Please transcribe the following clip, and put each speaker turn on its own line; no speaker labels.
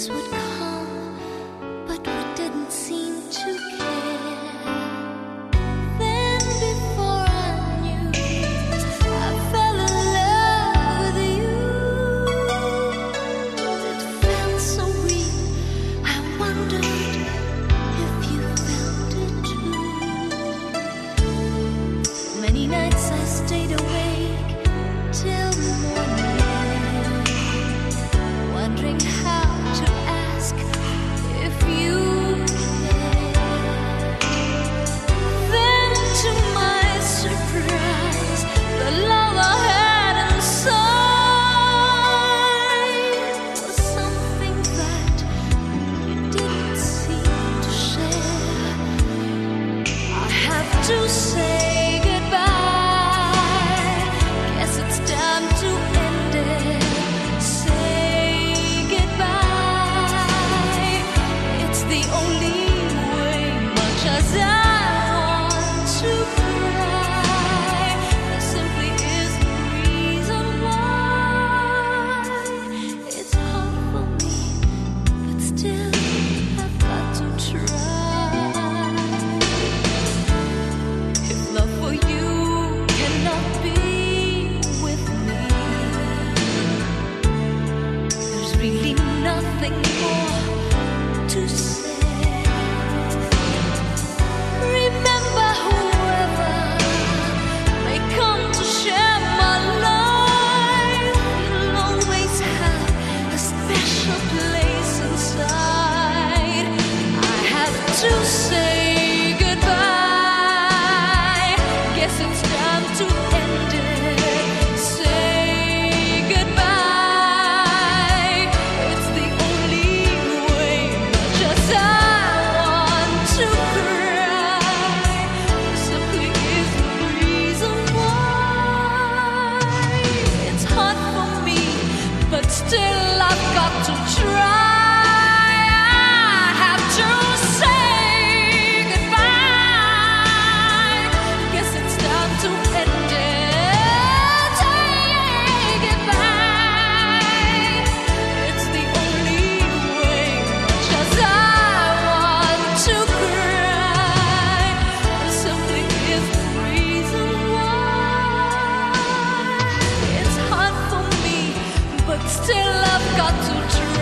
days would come, but we didn't seem to care. Then before I knew, I fell in love with you. It felt so real, I wondered if you felt it too. Many nights I stayed awake till morning, wondering how to ask if you care. Then to my surprise, the love I had inside was something that you didn't seem to share. I have to say goodbye, guess it's time to end it. Say goodbye, it's the only way, much as I want to cry. There simply is no reason why. It's hard for me, but still I've got to try. If love for you cannot be with me, there's really nothing more to say. Remember, whoever may come to share my life, you'll always have a special place inside. I have to say goodbye, guess it's time to end it. Say goodbye, it's the only way, much as I want to cry. There simply is no reason why. It's hard for me, but still I've got to try. I have to say goodbye, guess it's time to end it. Say goodbye, it's the only way, much as I want to cry. There simply is no reason why. It's hard for me, but still I've got to try.